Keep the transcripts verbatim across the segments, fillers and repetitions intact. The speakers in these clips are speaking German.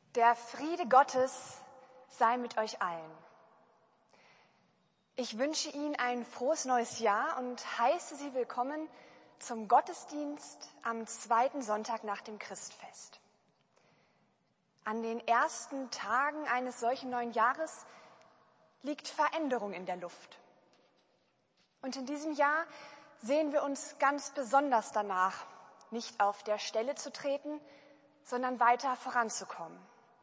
Der Friede Gottes sei mit euch allen. Ich wünsche Ihnen ein frohes neues Jahr und heiße Sie willkommen zum Gottesdienst am zweiten Sonntag nach dem Christfest. An den ersten Tagen eines solchen neuen Jahres liegt Veränderung in der Luft. Und in diesem Jahr sehen wir uns ganz besonders danach, nicht auf der Stelle zu treten, sondern weiter voranzukommen.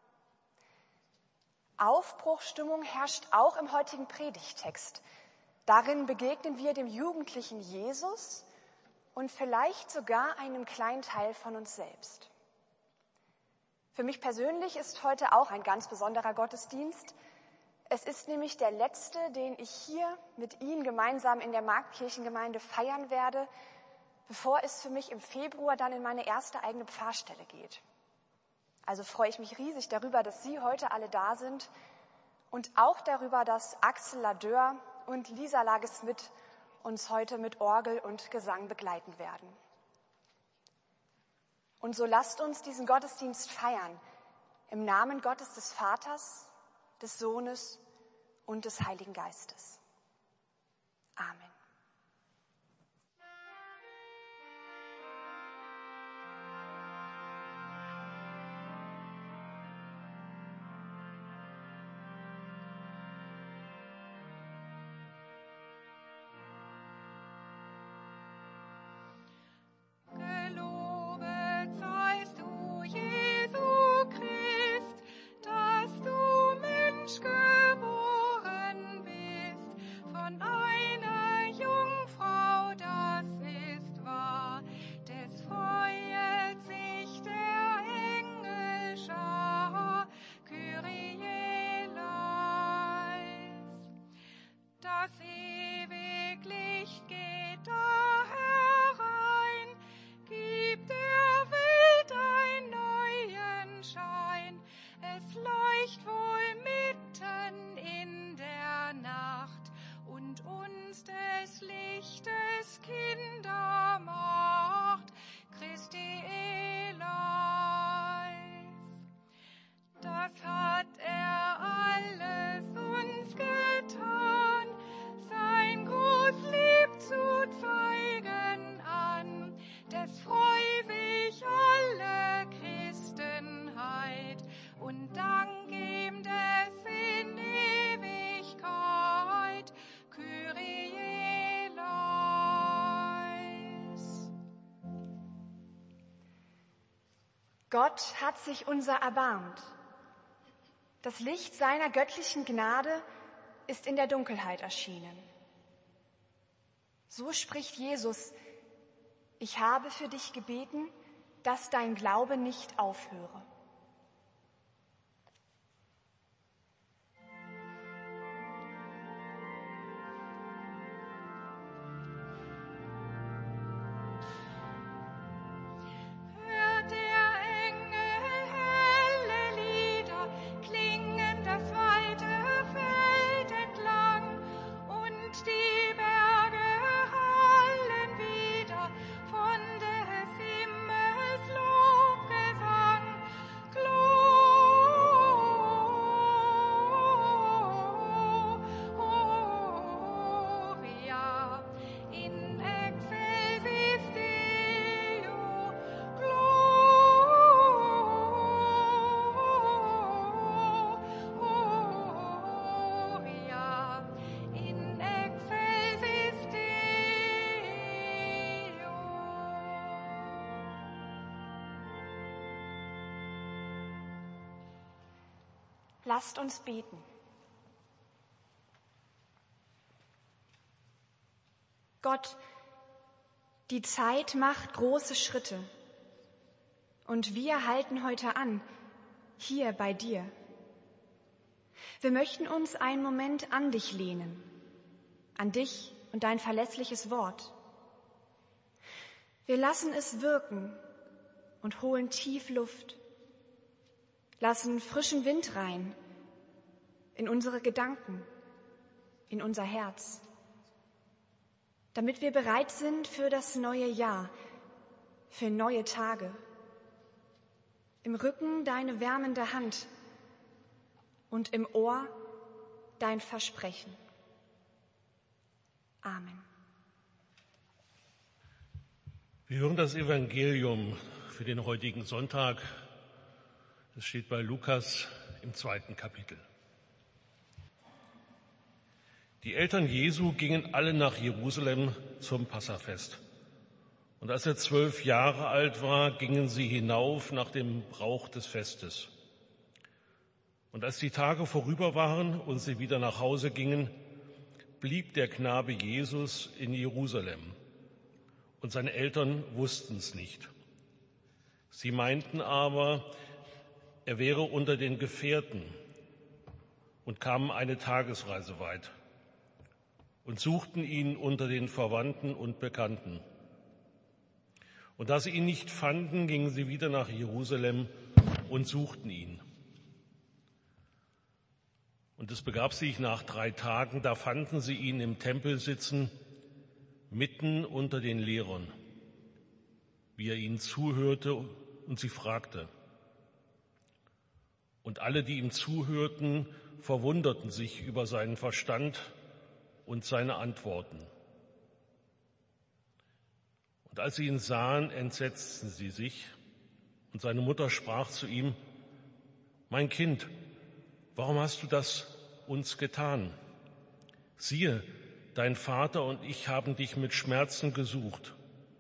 Aufbruchsstimmung herrscht auch im heutigen Predigttext. Darin begegnen wir dem jugendlichen Jesus und vielleicht sogar einem kleinen Teil von uns selbst. Für mich persönlich ist heute auch ein ganz besonderer Gottesdienst. Es ist nämlich der letzte, den ich hier mit Ihnen gemeinsam in der Marktkirchengemeinde feiern werde, bevor es für mich im Februar dann in meine erste eigene Pfarrstelle geht. Also freue ich mich riesig darüber, dass Sie heute alle da sind und auch darüber, dass Axel Ladeur und Lisa Lagesmith uns heute mit Orgel und Gesang begleiten werden. Und so lasst uns diesen Gottesdienst feiern, im Namen Gottes des Vaters, des Sohnes und des Heiligen Geistes. Amen. Gott hat sich unser erbarmt. Das Licht seiner göttlichen Gnade ist in der Dunkelheit erschienen. So spricht Jesus: Ich habe für dich gebeten, dass dein Glaube nicht aufhöre. Lasst uns beten. Gott, die Zeit macht große Schritte und wir halten heute an, hier bei dir. Wir möchten uns einen Moment an dich lehnen, an dich und dein verlässliches Wort. Wir lassen es wirken und holen tief Luft. Lassen frischen Wind rein in unsere Gedanken, in unser Herz, damit wir bereit sind für das neue Jahr, für neue Tage. im Rücken deine wärmende Hand und im Ohr dein Versprechen. Amen. Wir hören das Evangelium für den heutigen Sonntag. Das steht bei Lukas im zweiten Kapitel. Die Eltern Jesu gingen alle nach Jerusalem zum Passafest. Und als er zwölf Jahre alt war, gingen sie hinauf nach dem Brauch des Festes. Und als die Tage vorüber waren und sie wieder nach Hause gingen, blieb der Knabe Jesus in Jerusalem. Und seine Eltern wussten es nicht. Sie meinten aber, er wäre unter den Gefährten und kamen eine Tagesreise weit und suchten ihn unter den Verwandten und Bekannten. Und da sie ihn nicht fanden, gingen sie wieder nach Jerusalem und suchten ihn. Und es begab sich nach drei Tagen, da fanden sie ihn im Tempel sitzen, mitten unter den Lehrern, wie er ihnen zuhörte und sie fragte. Und alle, die ihm zuhörten, verwunderten sich über seinen Verstand und seine Antworten. Und als sie ihn sahen, entsetzten sie sich. Und seine Mutter sprach zu ihm: Mein Kind, warum hast du das uns getan? Siehe, dein Vater und ich haben dich mit Schmerzen gesucht.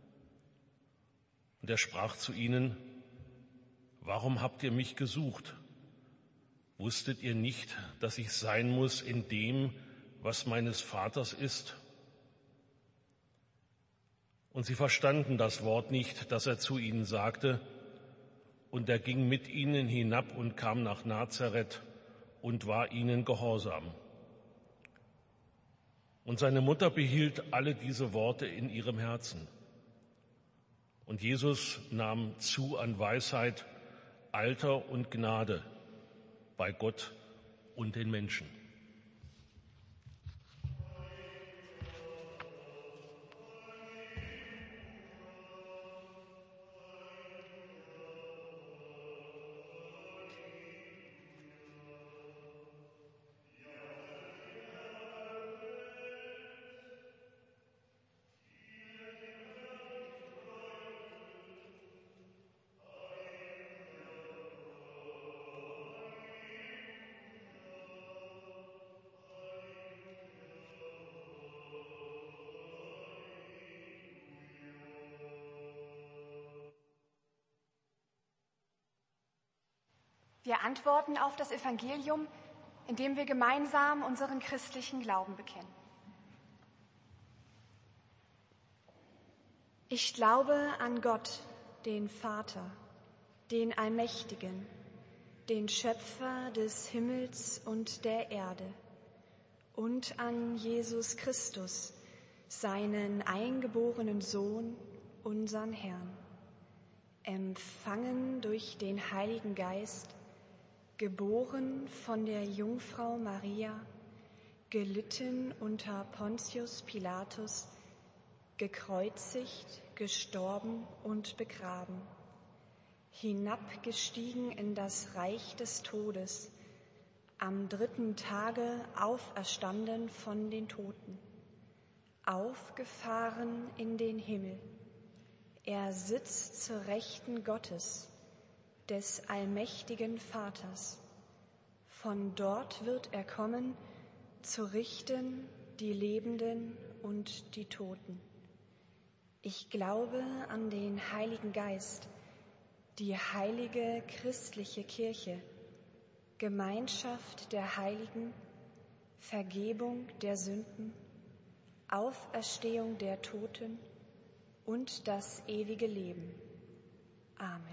Und er sprach zu ihnen: Warum habt ihr mich gesucht? Wusstet ihr nicht, dass ich sein muss in dem, was meines Vaters ist? Und sie verstanden das Wort nicht, das er zu ihnen sagte. Und er ging mit ihnen hinab und kam nach Nazareth und war ihnen gehorsam. Und seine Mutter behielt alle diese Worte in ihrem Herzen. Und Jesus nahm zu an Weisheit, Alter und Gnade bei Gott und den Menschen. Wir antworten auf das Evangelium, indem wir gemeinsam unseren christlichen Glauben bekennen. Ich glaube an Gott, den Vater, den Allmächtigen, den Schöpfer des Himmels und der Erde, und an Jesus Christus, seinen eingeborenen Sohn, unseren Herrn, empfangen durch den Heiligen Geist, geboren von der Jungfrau Maria, gelitten unter Pontius Pilatus, gekreuzigt, gestorben und begraben, hinabgestiegen in das Reich des Todes, am dritten Tage auferstanden von den Toten, aufgefahren in den Himmel. Er sitzt zur Rechten Gottes, des allmächtigen Vaters. Von dort wird er kommen, zu richten die Lebenden und die Toten. Ich glaube an den Heiligen Geist, die heilige christliche Kirche, Gemeinschaft der Heiligen, Vergebung der Sünden, Auferstehung der Toten und das ewige Leben. Amen.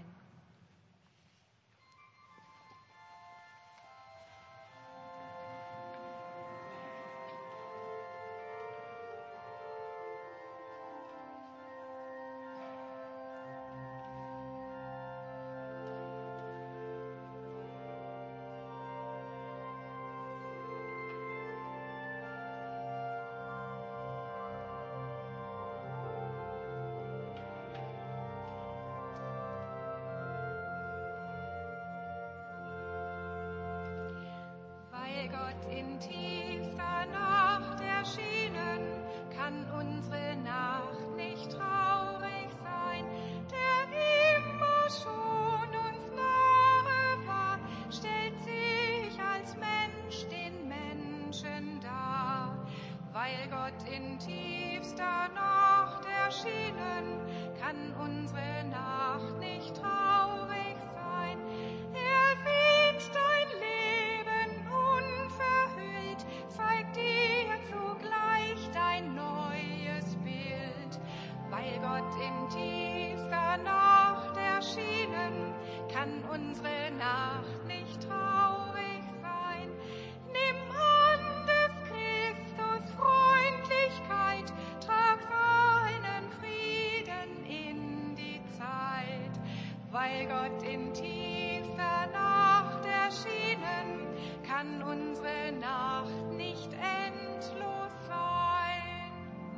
Gott in tiefster Nacht erschienen, kann unsere Nacht nicht traurig sein, der immer schon uns nahe war, stellt sich als Mensch den Menschen dar. Weil Gott in tiefster Nacht erschienen, kann unsere Nacht nicht traurig sein. Er sieht dein Leben unverhüllt, zeigt dir zugleich dein neues Bild. Weil Gott in tiefster Nacht erschienen, kann unsere Nacht nicht traurig sein. Nimm an des Christus Freundlichkeit, trag seinen Frieden in die Zeit. Weil Gott in tiefster Nacht erschienen, kann unsere Nacht nicht endlos sein.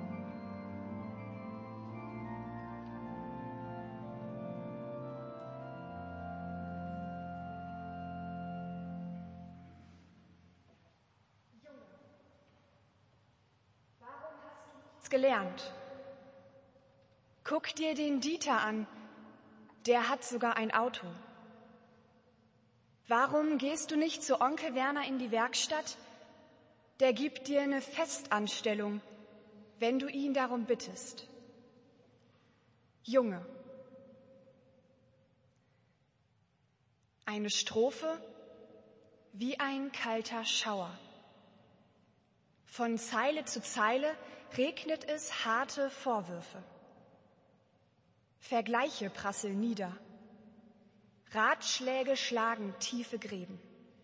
Gelernt. Guck dir den Dieter an, der hat sogar ein Auto. Warum gehst du nicht zu Onkel Werner in die Werkstatt? Der gibt dir eine Festanstellung, wenn du ihn darum bittest. Junge. Eine Strophe wie ein kalter Schauer. Von Zeile zu Zeile regnet es harte Vorwürfe. Vergleiche prasseln nieder. Ratschläge schlagen tiefe Gräben.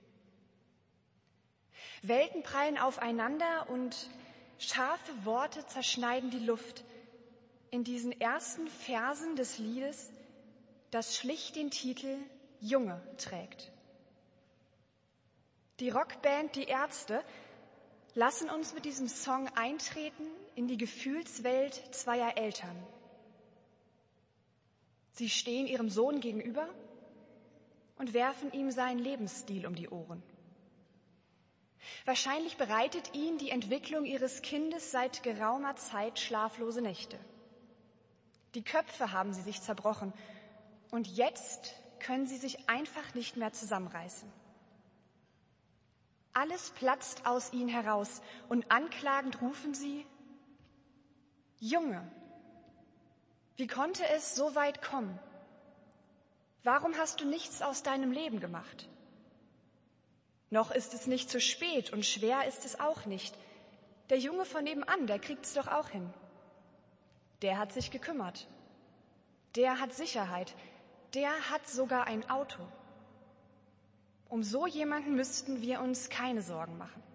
Welten prallen aufeinander und scharfe Worte zerschneiden die Luft in diesen ersten Versen des Liedes, das schlicht den Titel Junge trägt. Die Rockband Die Ärzte lassen uns mit diesem Song eintreten in die Gefühlswelt zweier Eltern. Sie stehen ihrem Sohn gegenüber und werfen ihm seinen Lebensstil um die Ohren. Wahrscheinlich bereitet ihn die Entwicklung ihres Kindes seit geraumer Zeit schlaflose Nächte. Die Köpfe haben sie sich zerbrochen und jetzt können sie sich einfach nicht mehr zusammenreißen. Alles platzt aus ihnen heraus und anklagend rufen sie: Junge, wie konnte es so weit kommen? Warum hast du nichts aus deinem Leben gemacht? Noch ist es nicht zu spät und schwer ist es auch nicht. Der Junge von nebenan, der kriegt's doch auch hin. Der hat sich gekümmert. Der hat Sicherheit. Der hat sogar ein Auto. Um so jemanden müssten wir uns keine Sorgen machen.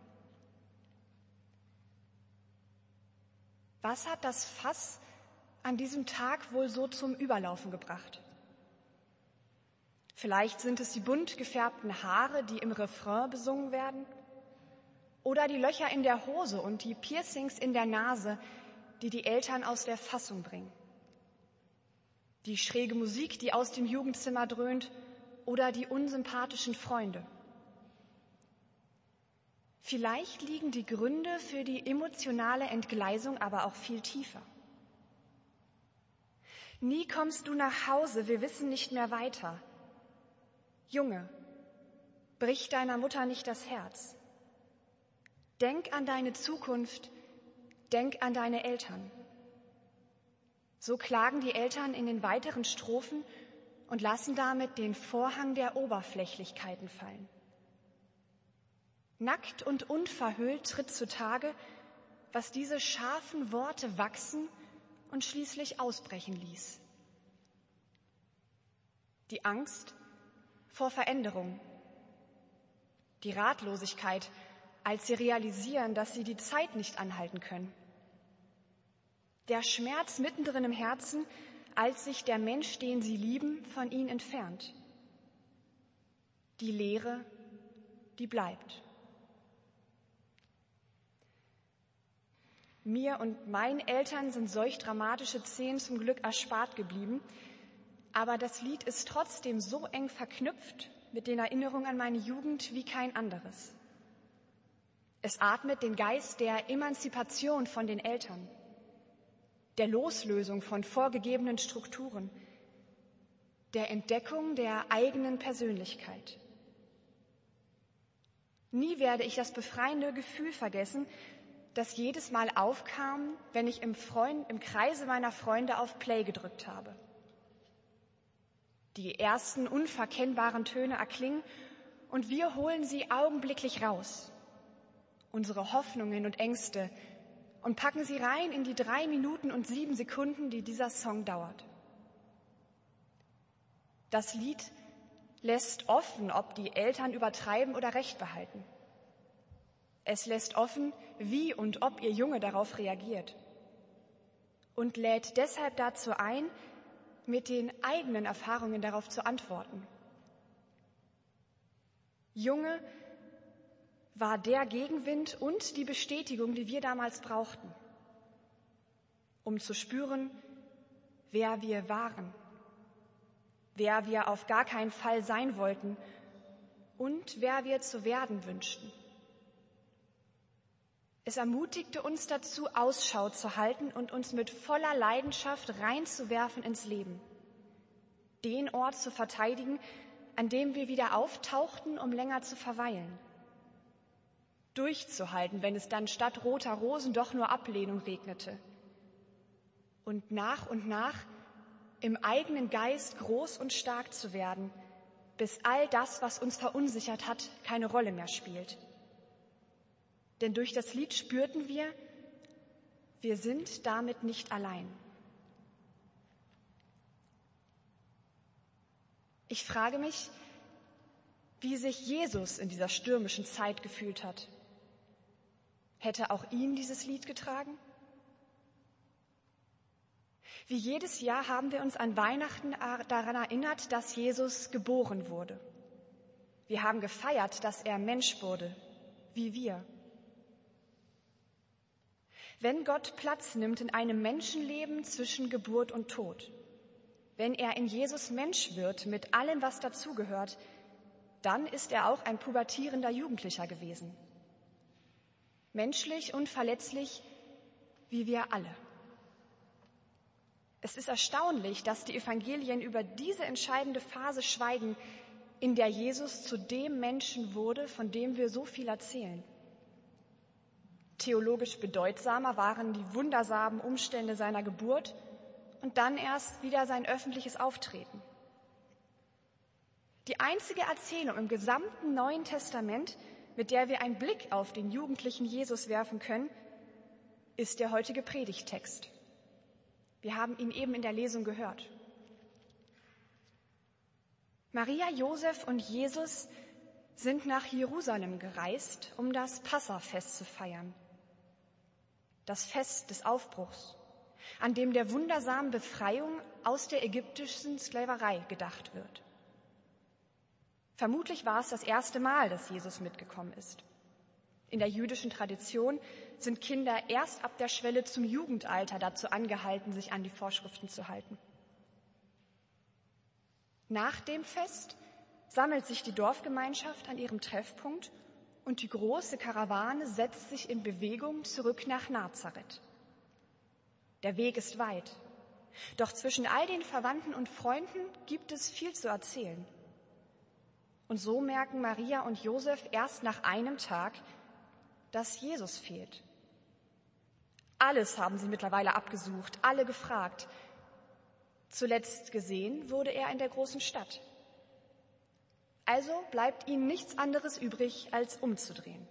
Was hat das Fass an diesem Tag wohl so zum Überlaufen gebracht? Vielleicht sind es die bunt gefärbten Haare, die im Refrain besungen werden, oder die Löcher in der Hose und die Piercings in der Nase, die die Eltern aus der Fassung bringen. Die schräge Musik, die aus dem Jugendzimmer dröhnt, oder die unsympathischen Freunde. Vielleicht liegen die Gründe für die emotionale Entgleisung aber auch viel tiefer. Nie kommst du nach Hause, wir wissen nicht mehr weiter. Junge, brich deiner Mutter nicht das Herz. Denk an deine Zukunft, denk an deine Eltern. So klagen die Eltern in den weiteren Strophen und lassen damit den Vorhang der Oberflächlichkeiten fallen. Nackt und unverhüllt tritt zutage, was diese scharfen Worte wachsen und schließlich ausbrechen ließ. Die Angst vor Veränderung, die Ratlosigkeit, als sie realisieren, dass sie die Zeit nicht anhalten können. Der Schmerz mittendrin im Herzen, als sich der Mensch, den sie lieben, von ihnen entfernt. Die Leere, die bleibt. Mir und meinen Eltern sind solch dramatische Szenen zum Glück erspart geblieben, aber das Lied ist trotzdem so eng verknüpft mit den Erinnerungen an meine Jugend wie kein anderes. Es atmet den Geist der Emanzipation von den Eltern, der Loslösung von vorgegebenen Strukturen, der Entdeckung der eigenen Persönlichkeit. Nie werde ich das befreiende Gefühl vergessen, das jedes Mal aufkam, wenn ich im, Freund, im Kreise meiner Freunde auf Play gedrückt habe. Die ersten unverkennbaren Töne erklingen und wir holen sie augenblicklich raus, unsere Hoffnungen und Ängste, und packen sie rein in die drei Minuten und sieben Sekunden, die dieser Song dauert. Das Lied lässt offen, ob die Eltern übertreiben oder Recht behalten. Es lässt offen, wie und ob ihr Junge darauf reagiert. Und lädt deshalb dazu ein, mit den eigenen Erfahrungen darauf zu antworten. Junge war der Gegenwind und die Bestätigung, die wir damals brauchten, um zu spüren, wer wir waren, wer wir auf gar keinen Fall sein wollten und wer wir zu werden wünschten. Es ermutigte uns dazu, Ausschau zu halten und uns mit voller Leidenschaft reinzuwerfen ins Leben, den Ort zu verteidigen, an dem wir wieder auftauchten, um länger zu verweilen. Durchzuhalten, wenn es dann statt roter Rosen doch nur Ablehnung regnete. Und nach und nach im eigenen Geist groß und stark zu werden, bis all das, was uns verunsichert hat, keine Rolle mehr spielt. Denn durch das Lied spürten wir, wir sind damit nicht allein. Ich frage mich, wie sich Jesus in dieser stürmischen Zeit gefühlt hat. Hätte auch ihn dieses Lied getragen? Wie jedes Jahr haben wir uns an Weihnachten daran erinnert, dass Jesus geboren wurde. Wir haben gefeiert, dass er Mensch wurde, wie wir. Wenn Gott Platz nimmt in einem Menschenleben zwischen Geburt und Tod, wenn er in Jesus Mensch wird mit allem, was dazugehört, dann ist er auch ein pubertierender Jugendlicher gewesen. Menschlich und verletzlich wie wir alle. Es ist erstaunlich, dass die Evangelien über diese entscheidende Phase schweigen, in der Jesus zu dem Menschen wurde, von dem wir so viel erzählen. Theologisch bedeutsamer waren die wundersamen Umstände seiner Geburt und dann erst wieder sein öffentliches Auftreten. Die einzige Erzählung im gesamten Neuen Testament, mit der wir einen Blick auf den jugendlichen Jesus werfen können, ist der heutige Predigttext. Wir haben ihn eben in der Lesung gehört. Maria, Josef und Jesus sind nach Jerusalem gereist, um das Passafest zu feiern. Das Fest des Aufbruchs, an dem der wundersamen Befreiung aus der ägyptischen Sklaverei gedacht wird. Vermutlich war es das erste Mal, dass Jesus mitgekommen ist. In der jüdischen Tradition sind Kinder erst ab der Schwelle zum Jugendalter dazu angehalten, sich an die Vorschriften zu halten. Nach dem Fest sammelt sich die Dorfgemeinschaft an ihrem Treffpunkt und die große Karawane setzt sich in Bewegung zurück nach Nazareth. Der Weg ist weit, doch zwischen all den Verwandten und Freunden gibt es viel zu erzählen. Und so merken Maria und Josef erst nach einem Tag, dass Jesus fehlt. Alles haben sie mittlerweile abgesucht, alle gefragt. Zuletzt gesehen wurde er in der großen Stadt. Also bleibt ihnen nichts anderes übrig, als umzudrehen.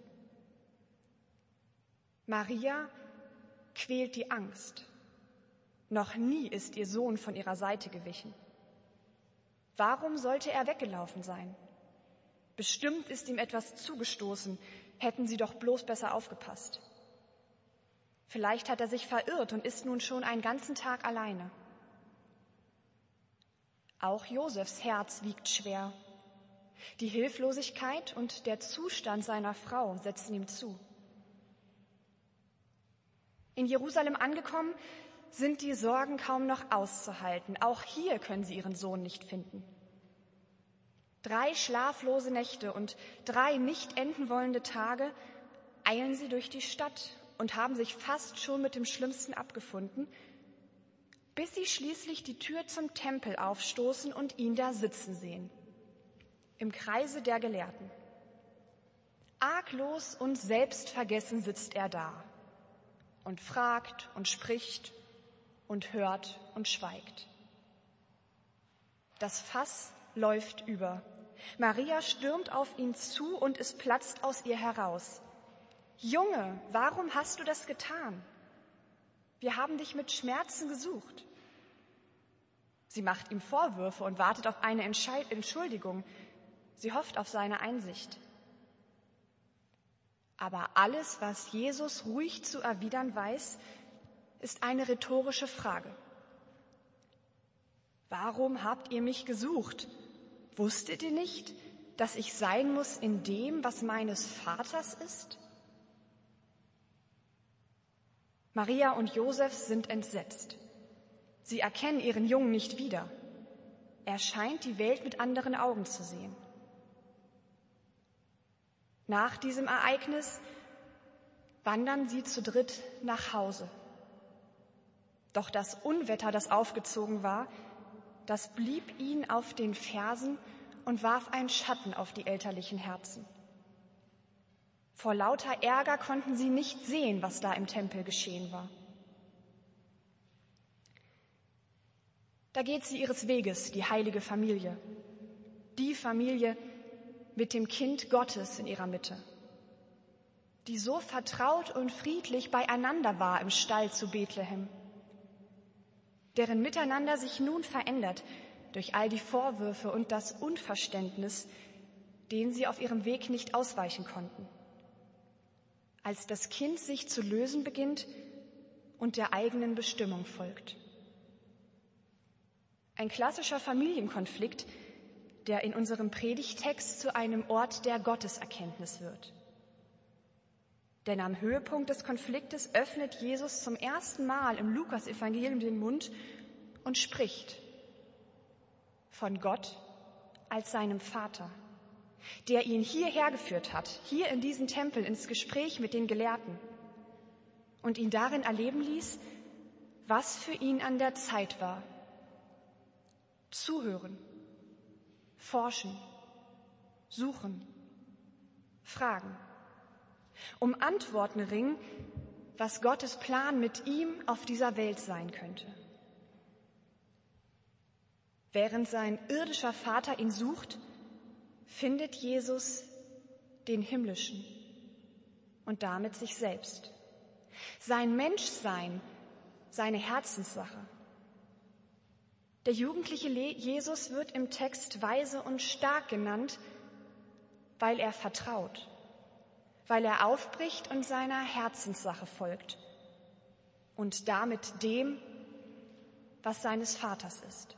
Maria quält die Angst. Noch nie ist ihr Sohn von ihrer Seite gewichen. Warum sollte er weggelaufen sein? Bestimmt ist ihm etwas zugestoßen, hätten sie doch bloß besser aufgepasst. Vielleicht hat er sich verirrt und ist nun schon einen ganzen Tag alleine. Auch Josefs Herz wiegt schwer. Die Hilflosigkeit und der Zustand seiner Frau setzen ihm zu. In Jerusalem angekommen, sind die Sorgen kaum noch auszuhalten. Auch hier können sie ihren Sohn nicht finden. Drei schlaflose Nächte und drei nicht enden wollende Tage, eilen sie durch die Stadt und haben sich fast schon mit dem Schlimmsten abgefunden, bis sie schließlich die Tür zum Tempel aufstoßen und ihn da sitzen sehen, im Kreise der Gelehrten. Arglos und selbstvergessen sitzt er da und fragt und spricht und hört und schweigt. Das Fass läuft über. Maria stürmt auf ihn zu und es platzt aus ihr heraus. »Junge, warum hast du das getan? Wir haben dich mit Schmerzen gesucht.« Sie macht ihm Vorwürfe und wartet auf eine Entschuldigung. Sie hofft auf seine Einsicht. Aber alles, was Jesus ruhig zu erwidern weiß, ist eine rhetorische Frage. »Warum habt ihr mich gesucht? Wusstet ihr nicht, dass ich sein muss in dem, was meines Vaters ist?« Maria und Josef sind entsetzt. Sie erkennen ihren Jungen nicht wieder. Er scheint die Welt mit anderen Augen zu sehen. Nach diesem Ereignis wandern sie zu dritt nach Hause. Doch das Unwetter, das aufgezogen war, das blieb ihnen auf den Fersen und warf einen Schatten auf die elterlichen Herzen. Vor lauter Ärger konnten sie nicht sehen, was da im Tempel geschehen war. Da geht sie ihres Weges, die heilige Familie. Die Familie mit dem Kind Gottes in ihrer Mitte, die so vertraut und friedlich beieinander war im Stall zu Bethlehem, deren Miteinander sich nun verändert durch all die Vorwürfe und das Unverständnis, denen sie auf ihrem Weg nicht ausweichen konnten. Als das Kind sich zu lösen beginnt und der eigenen Bestimmung folgt. Ein klassischer Familienkonflikt, der in unserem Predigtext zu einem Ort der Gotteserkenntnis wird. Denn am Höhepunkt des Konfliktes öffnet Jesus zum ersten Mal im Lukas-Evangelium den Mund und spricht von Gott als seinem Vater, der ihn hierher geführt hat, hier in diesen Tempel, ins Gespräch mit den Gelehrten und ihn darin erleben ließ, was für ihn an der Zeit war. Zuhören, forschen, suchen, fragen, um Antworten ringen, was Gottes Plan mit ihm auf dieser Welt sein könnte. Während sein irdischer Vater ihn sucht, findet Jesus den himmlischen und damit sich selbst. Sein Menschsein, seine Herzenssache. Der jugendliche Jesus wird im Text weise und stark genannt, weil er vertraut, weil er aufbricht und seiner Herzenssache folgt und damit dem, was seines Vaters ist.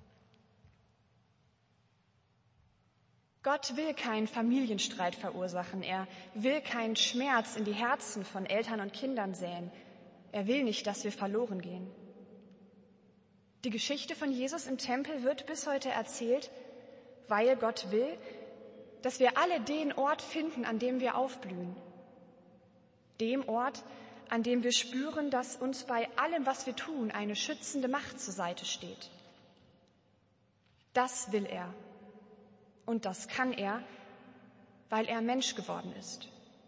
Gott will keinen Familienstreit verursachen, er will keinen Schmerz in die Herzen von Eltern und Kindern säen, er will nicht, dass wir verloren gehen. Die Geschichte von Jesus im Tempel wird bis heute erzählt, weil Gott will, dass wir alle den Ort finden, an dem wir aufblühen. Dem Ort, an dem wir spüren, dass uns bei allem, was wir tun, eine schützende Macht zur Seite steht. Das will er. Und das kann er, weil er Mensch geworden ist.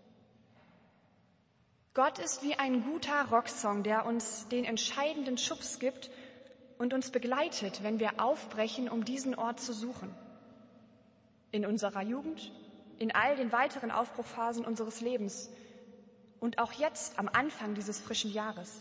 Gott ist wie ein guter Rocksong, der uns den entscheidenden Schubs gibt und uns begleitet, wenn wir aufbrechen, um diesen Ort zu suchen. In unserer Jugend, in all den weiteren Aufbruchphasen unseres Lebens und auch jetzt am Anfang dieses frischen Jahres.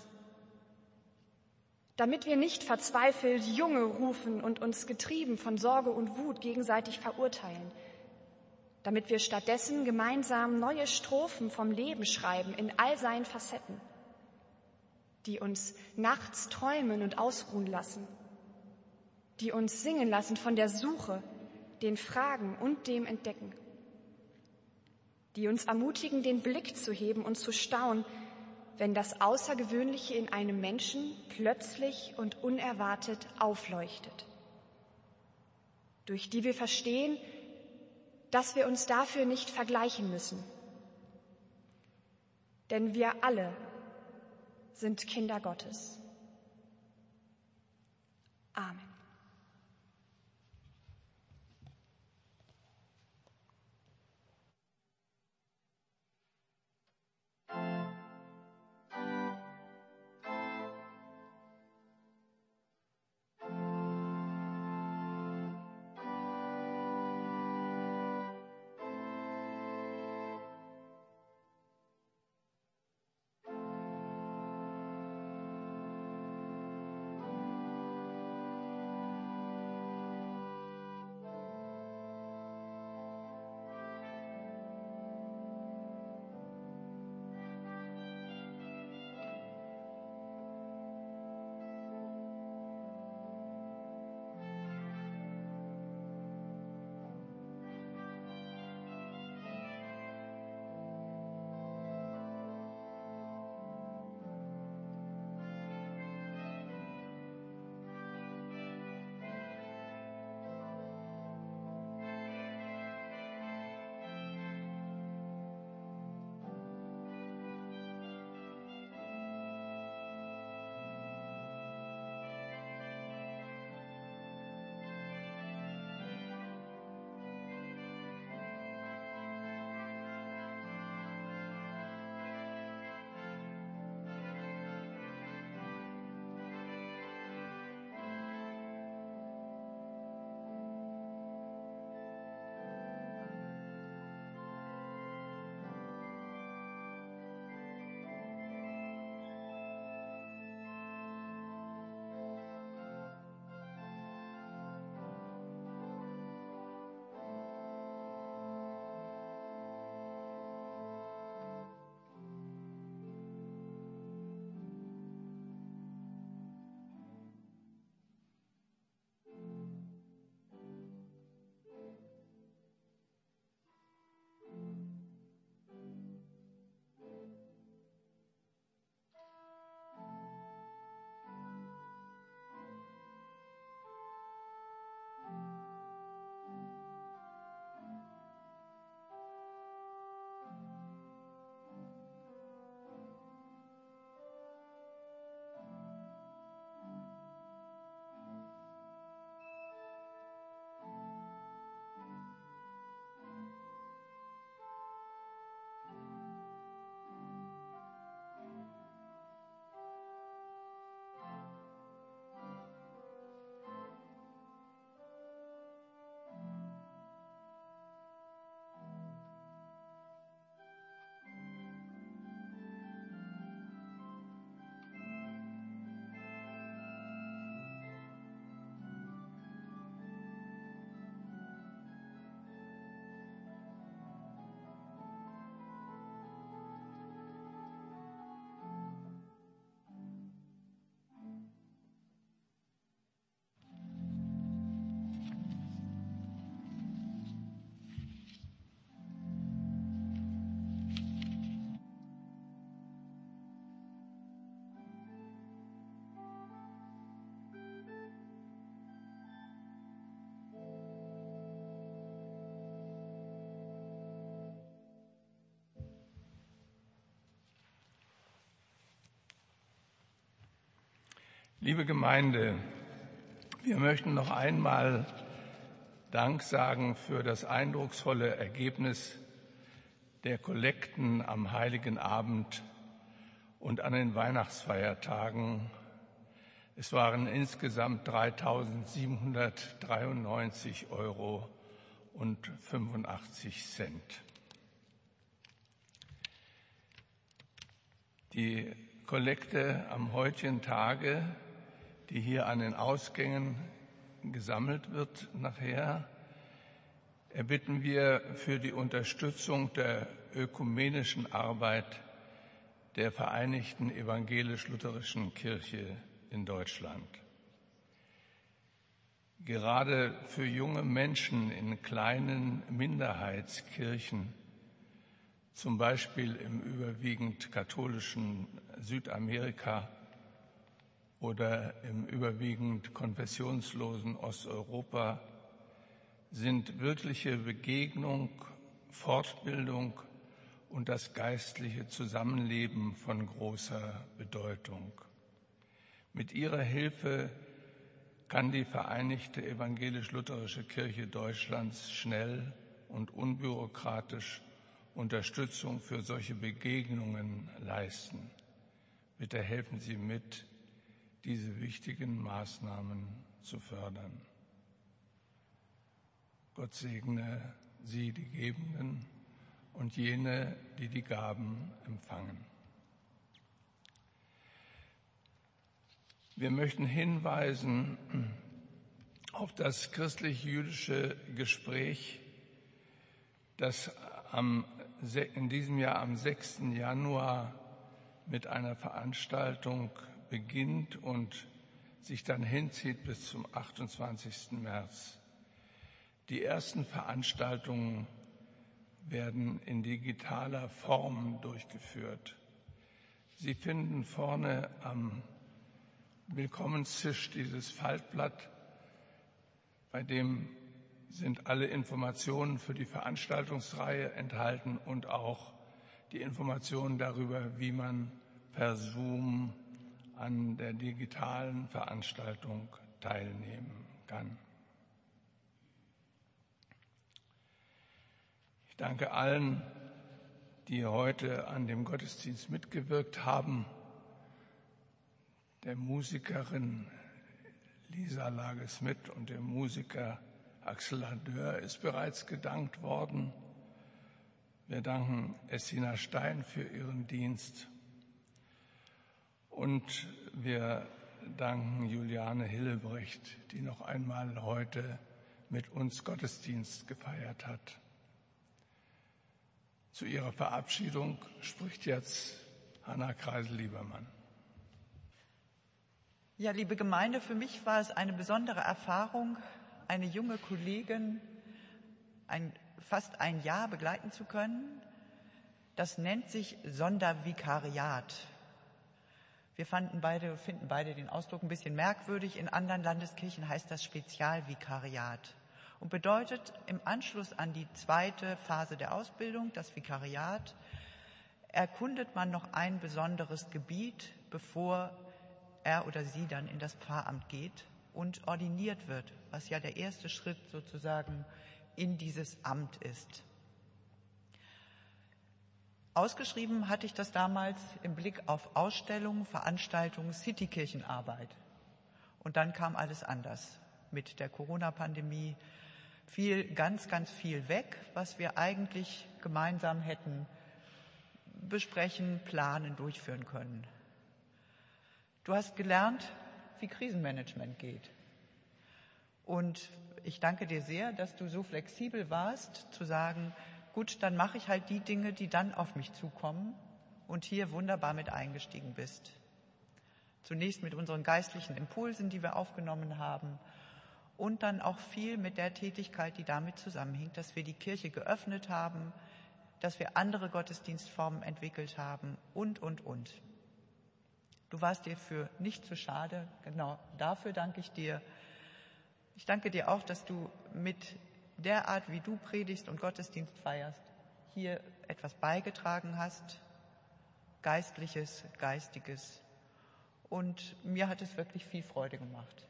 Damit wir nicht verzweifelt Junge rufen und uns getrieben von Sorge und Wut gegenseitig verurteilen. Damit wir stattdessen gemeinsam neue Strophen vom Leben schreiben in all seinen Facetten, die uns nachts träumen und ausruhen lassen, die uns singen lassen von der Suche, den Fragen und dem Entdecken, die uns ermutigen, den Blick zu heben und zu staunen, wenn das Außergewöhnliche in einem Menschen plötzlich und unerwartet aufleuchtet, durch die wir verstehen, dass wir uns dafür nicht vergleichen müssen, Denn wir alle sind Kinder Gottes. Amen. Liebe Gemeinde, wir möchten noch einmal Dank sagen für das eindrucksvolle Ergebnis der Kollekten am Heiligen Abend und an den Weihnachtsfeiertagen. Es waren insgesamt dreitausendsiebenhundertdreiundneunzig Euro und fünfundachtzig Cent. Die Kollekte am heutigen Tage, die hier an den Ausgängen gesammelt wird nachher, erbitten wir für die Unterstützung der ökumenischen Arbeit der Vereinigten Evangelisch-Lutherischen Kirche in Deutschland. Gerade für junge Menschen in kleinen Minderheitskirchen, zum Beispiel im überwiegend katholischen Südamerika oder im überwiegend konfessionslosen Osteuropa, sind wirkliche Begegnung, Fortbildung und das geistliche Zusammenleben von großer Bedeutung. Mit ihrer Hilfe kann die Vereinigte Evangelisch-Lutherische Kirche Deutschlands schnell und unbürokratisch Unterstützung für solche Begegnungen leisten. Bitte helfen Sie mit, diese wichtigen Maßnahmen zu fördern. Gott segne Sie, die Gebenden, und jene, die die Gaben empfangen. Wir möchten hinweisen auf das christlich-jüdische Gespräch, das am, in diesem Jahr am sechsten Januar mit einer Veranstaltung beginnt und sich dann hinzieht bis zum achtundzwanzigsten März. Die ersten Veranstaltungen werden in digitaler Form durchgeführt. Sie finden vorne am Willkommenstisch dieses Faltblatt, bei dem sind alle Informationen für die Veranstaltungsreihe enthalten und auch die Informationen darüber, wie man per Zoom an der digitalen Veranstaltung teilnehmen kann. Ich danke allen, die heute an dem Gottesdienst mitgewirkt haben. Der Musikerin Lisa Lagesmith und dem Musiker Axel Ladeur ist bereits gedankt worden. Wir danken Essina Stein für ihren Dienst. Und wir danken Juliane Hillebrecht, die noch einmal heute mit uns Gottesdienst gefeiert hat. Zu ihrer Verabschiedung spricht jetzt Hanna Kreisel-Liebermann. Ja, liebe Gemeinde, für mich war es eine besondere Erfahrung, eine junge Kollegin ein, fast ein Jahr begleiten zu können. Das nennt sich Sondervikariat. Wir fanden beide, finden beide den Ausdruck ein bisschen merkwürdig. In anderen Landeskirchen heißt das Spezialvikariat und bedeutet im Anschluss an die zweite Phase der Ausbildung, das Vikariat, erkundet man noch ein besonderes Gebiet, bevor er oder sie dann in das Pfarramt geht und ordiniert wird, was ja der erste Schritt sozusagen in dieses Amt ist. Ausgeschrieben hatte ich das damals im Blick auf Ausstellungen, Veranstaltungen, Citykirchenarbeit. Und dann kam alles anders. Mit der Corona-Pandemie fiel ganz, ganz viel weg, was wir eigentlich gemeinsam hätten besprechen, planen, durchführen können. Du hast gelernt, wie Krisenmanagement geht. Und ich danke dir sehr, dass du so flexibel warst, zu sagen, gut, dann mache ich halt die Dinge, die dann auf mich zukommen und hier wunderbar mit eingestiegen bist. Zunächst mit unseren geistlichen Impulsen, die wir aufgenommen haben und dann auch viel mit der Tätigkeit, die damit zusammenhängt, dass wir die Kirche geöffnet haben, dass wir andere Gottesdienstformen entwickelt haben und, und, und. Du warst dir für nicht zu schade, genau dafür danke ich dir. Ich danke dir auch, dass du mit der Art, wie du predigst und Gottesdienst feierst, hier etwas beigetragen hast, Geistliches, Geistiges. Und mir hat es wirklich viel Freude gemacht.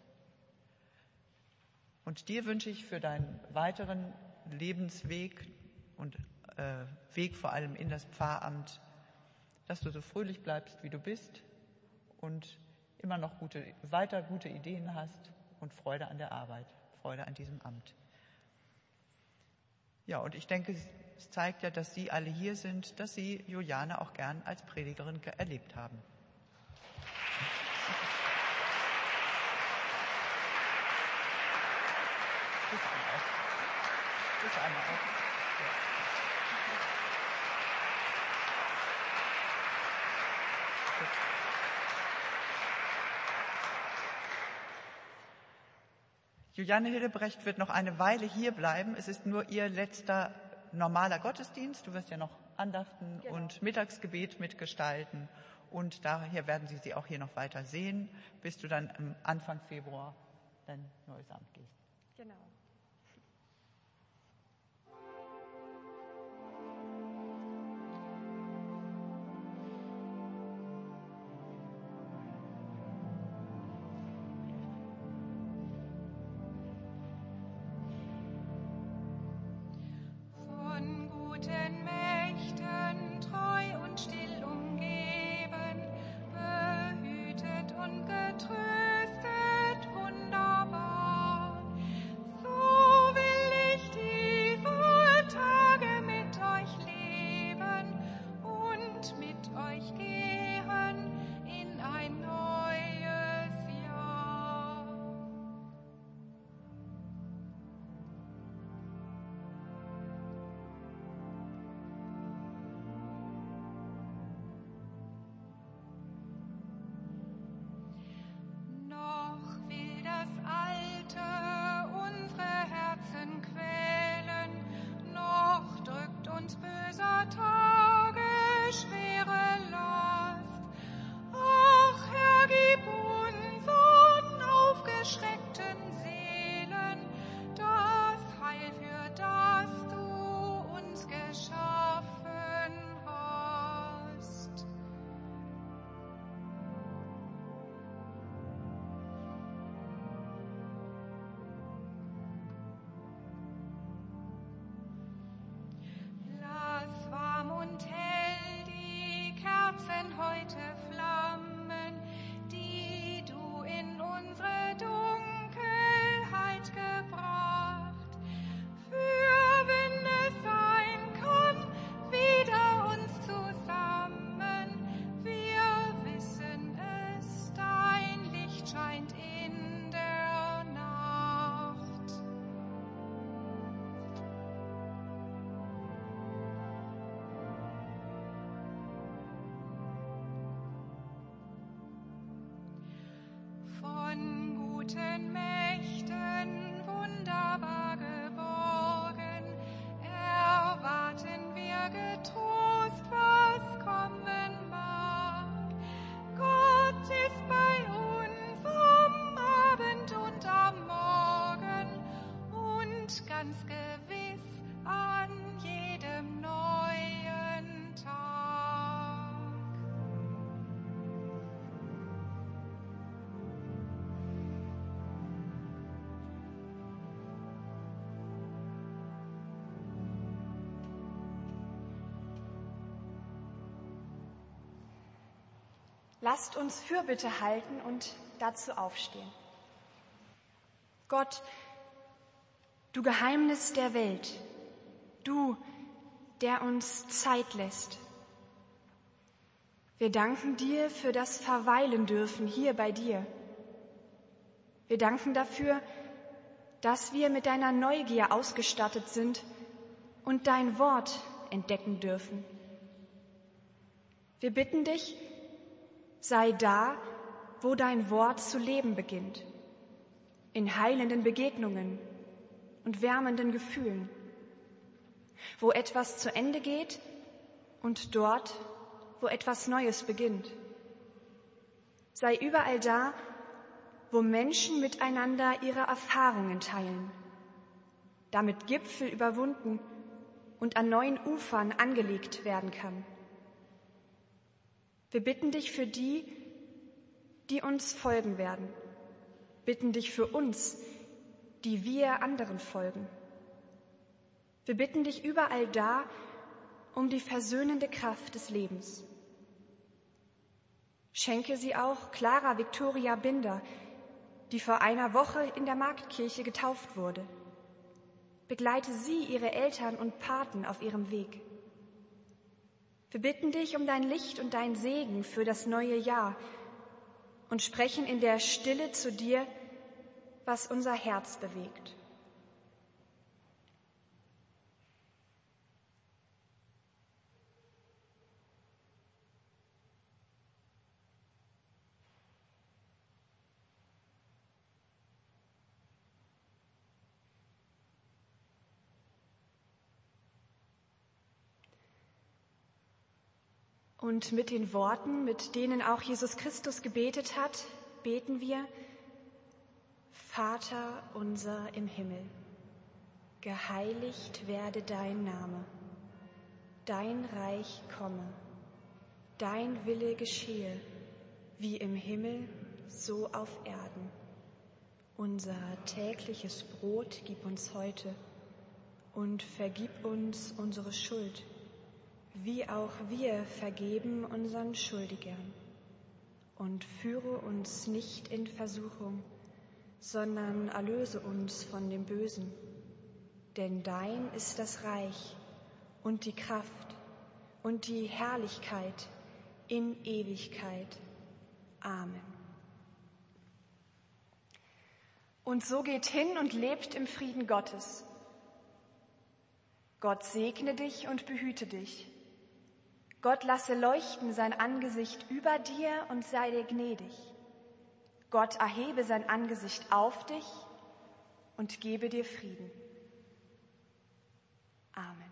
Und dir wünsche ich für deinen weiteren Lebensweg und äh, Weg vor allem in das Pfarramt, dass du so fröhlich bleibst, wie du bist und immer noch gute, weiter gute Ideen hast und Freude an der Arbeit, Freude an diesem Amt. Ja, und ich denke, es zeigt ja, dass Sie alle hier sind, dass Sie Juliane auch gern als Predigerin erlebt haben. Bis einmal auf. Bis einmal auf. Ja. Juliane Hillebrecht wird noch eine Weile hier bleiben. Es ist nur ihr letzter normaler Gottesdienst. Du wirst ja noch Andachten genau. und Mittagsgebet mitgestalten. Und daher werden Sie sie auch hier noch weiter sehen, bis du dann am Anfang Februar dein neues Amt gehst. Genau. guten Mächten wunderbar geborgen, erwarten wir getrost, was kommen mag. Gott ist bei uns am Abend und am Morgen und ganz gewiss an jedem neuen Tag. Lasst uns Fürbitte halten und dazu aufstehen. Gott, du Geheimnis der Welt, du, der uns Zeit lässt. Wir danken dir für das Verweilen dürfen hier bei dir. Wir danken dafür, dass wir mit deiner Neugier ausgestattet sind und dein Wort entdecken dürfen. Wir bitten dich, sei da, wo dein Wort zu leben beginnt, in heilenden Begegnungen und wärmenden Gefühlen, wo etwas zu Ende geht und dort, wo etwas Neues beginnt. Sei überall da, wo Menschen miteinander ihre Erfahrungen teilen, damit Gipfel überwunden und an neuen Ufern angelegt werden kann. Wir bitten dich für die, die uns folgen werden, bitten dich für uns, die wir anderen folgen. Wir bitten dich überall da um die versöhnende Kraft des Lebens. Schenke sie auch Clara Victoria Binder, die vor einer Woche in der Marktkirche getauft wurde. Begleite sie, ihre Eltern und Paten auf ihrem Weg. Wir bitten dich um dein Licht und dein Segen für das neue Jahr und sprechen in der Stille zu dir, was unser Herz bewegt. Und mit den Worten, mit denen auch Jesus Christus gebetet hat, beten wir: Vater unser im Himmel, geheiligt werde dein Name, dein Reich komme, dein Wille geschehe, wie im Himmel, so auf Erden. Unser tägliches Brot gib uns heute und vergib uns unsere Schuld, wie auch wir vergeben unseren Schuldigern. Und führe uns nicht in Versuchung, sondern erlöse uns von dem Bösen. Denn dein ist das Reich und die Kraft und die Herrlichkeit in Ewigkeit. Amen. Und so geht hin und lebt im Frieden Gottes. Gott segne dich und behüte dich. Gott lasse leuchten sein Angesicht über dir und sei dir gnädig. Gott erhebe sein Angesicht auf dich und gebe dir Frieden. Amen.